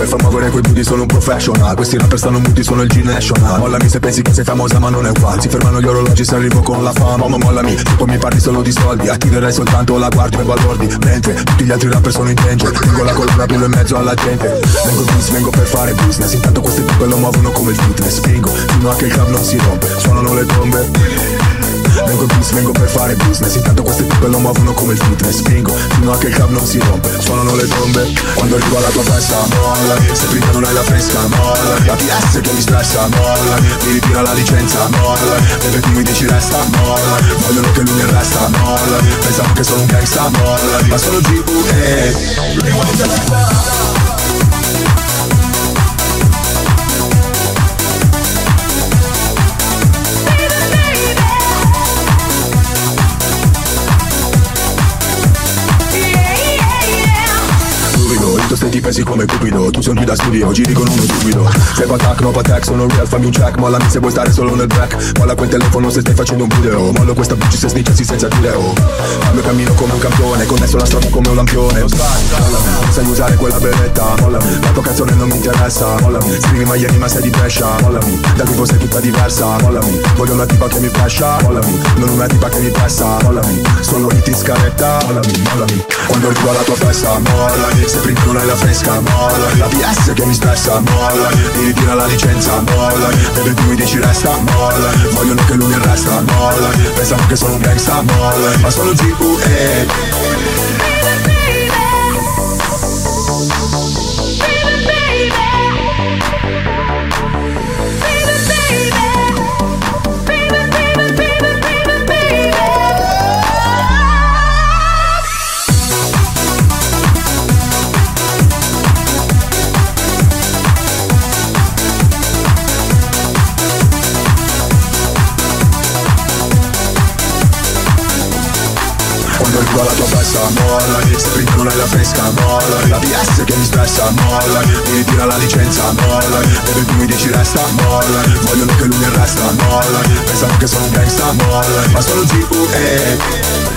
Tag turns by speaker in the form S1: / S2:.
S1: fa muovere quei booty, sono un professional. Questi rapper stanno muti, sono il G-National. Mollami se pensi che sei famosa ma non è uguale. Si fermano gli orologi se arrivo con la fama. Ma mollami, poi mi parli solo di soldi. Attirerai soltanto la guardia e balordi. Mentre tutti gli altri rapper sono in danger. Tengo la colonna blu in mezzo alla gente. Vengo bis, vengo per fare business. Intanto queste tipe lo muovono come il fitness. Spingo fino a che il club non si rompe. Suonano le trombe. Vengo bis, vengo per fare business. Intanto queste tipe lo muovono come il fitness. Spingo fino a che il club non si rompe. Suonano le trombe. Quando arrivo alla tua festa, molla. Se prima non hai la fresca, molla. La PS che mi stressa, molla. Mi ritira la licenza, molla. Bebe tu mi dici resta, molla. Vogliono che lui mi arresta, molla. Pensavo che sono un gangsta, molla. Ma sono G.U.E. Questi ti pesi come Cupido, tu sei un G da studio, giri con uno stupido. Sei patac, no patac, sono real, fammi un check. Mollami se vuoi stare solo nel back. Molla quel telefono se stai facendo un video. Mollo questa bitch se snitchassi senza video. Cambio cammino come un campione, connesso la strada come un lampione. Mollami, sai usare quella beretta. Mollami, la tua canzone non mi interessa. Mollami, scrivi Miami ma sei di Brescia. Mollami, dal vivo sei tutta diversa. Mollami, voglio una tipa che mi flasha. Mollami, non una tipa che mi pressa. Mollami, sono hit scaretta. Mollami, mollami, quando arrivo alla tua festa. Mollami, se prima non hai la fresca, molla. La PS che mi stressa, molla. Mi ritira la licenza, molla. Bebe tu mi dici resta, molla. Vogliono che lui mi arresta, molla. Pensano che sono un gangsta, molla. Ma sono G.U.E. Quando arrivo alla tua festa, molla. Se prima non hai la fresca, molla. La PS che mi stressa, molla. Mi ritira la licenza, molla. Bebe tu mi dici resta, molla. Vogliono che lui mi arresta, molla. Pensano che sono un gangsta, molla. Ma sono G.U.E.